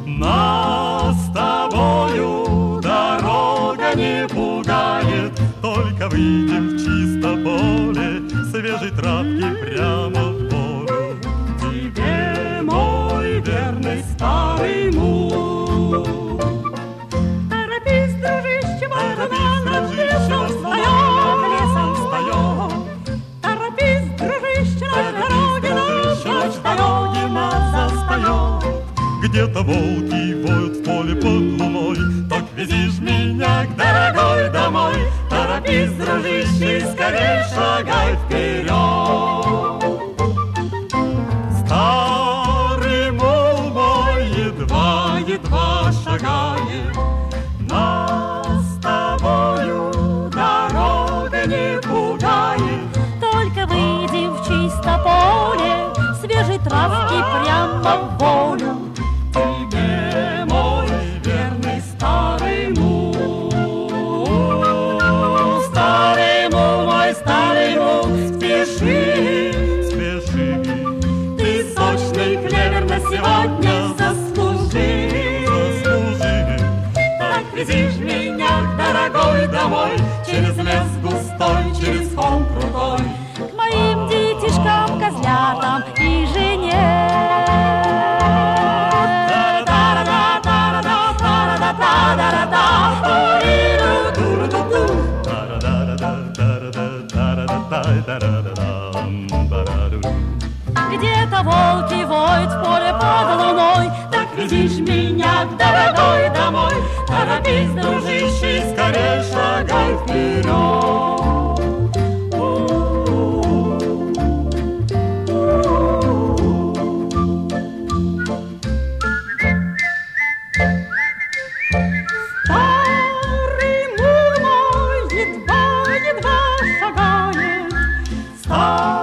Нас с тобою дорога не пугает, только выйдем в чисто поле, свежей травки прямо в волю. Тебе, мой верный старый муж, торопись, дружище, торопись, дружище, лесом встаем. Торопись, дружище, наш дороги нас застаем. Где-то волки воют в поле под луной, так вези ж меня к дорогой домой. Торопись, дружище, скорей шагай вперед. Старый мул мой едва шагает, нас с тобою дорога не пугает. Только выйдем в чисто поле, свежей травки прямо в волю. Тебе, мой верный старый мул, старый мул, мой старый мул, спеши, ты сочный клевер на сегодня заслужи. Так вези ж меня, дорогой, домой, через лес густой, через холм крутой, К моим детишкам, козлятам и жене. Где-то волки воют в поле под луной, так вези ж меня к дорогой домой. Торопись, дружище, скорей шагай вперед. Старый мур мой едва шагает,